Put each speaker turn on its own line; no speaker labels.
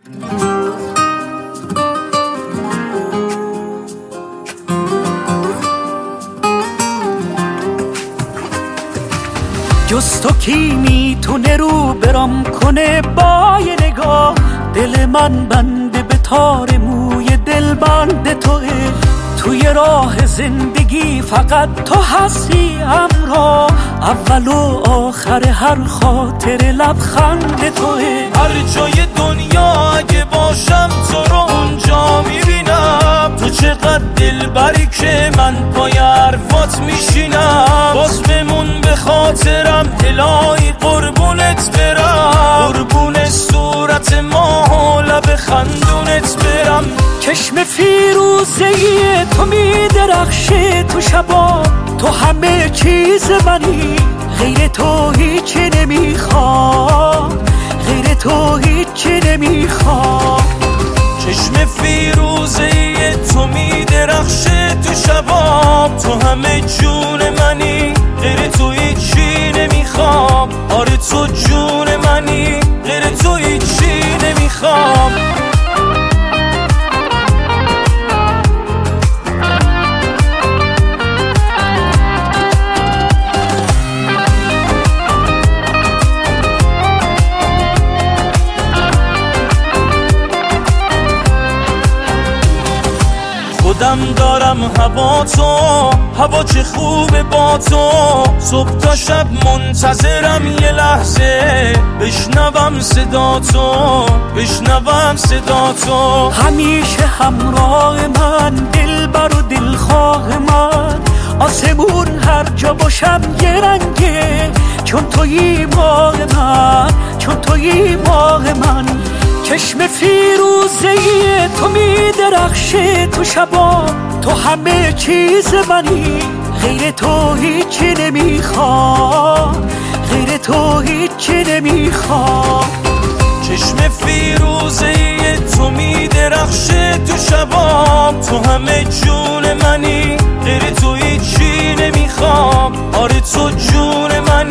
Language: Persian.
جز تو کی میتونه رو برام کنه با یه نگاه؟ دل من بنده به تار موی دل بند توه. توی راه زندگی فقط تو هستی همراه، اول و آخر هر خاطر لبخند توه.
هر جای دنیا اگه باشم تو رو اونجا میبینم، تو چقدر دلبری که من پای حرفات میشینم. باز بمون به خاطرم الهی قربونت برم، قربون صورت ماه و لب خندونت برم.
چشم فیروزه‌ای تو میدرخشه تو شبا، تو همه چیز منی، غیر تو هیچی نمیخوام، غیر تو هیچی نمیخوام.
چشم فیروزه‌ای تو میدرخشه تو شبام، تو همه جون منی، غیر تو هیچی نمیخوام. آره تو جون منی، غیر تو هیچی نمیخوام. خودم دارم هوا تو، هوا چه خوبه با تو. صبح تا شب منتظرم یه لحظه بشنوم صدا تو، بشنوم صدا تو.
همیشه همراه من، دلبر و دلخواه من، آسمون هر جا باشم یه رنگه، چون تویی ماه من، چون تویی ماه من. چشم فیروزه‌ای تو میدرخشه تو شبا، تو همه چیز منی، غیر تو هیچی نمیخوام، غیر تو هیچی نمیخوام.
چشم فیروزه‌ای تو میدرخشه تو شبام، تو همه جون منی، غیر تو هیچی نمیخوام. آره تو جون منی.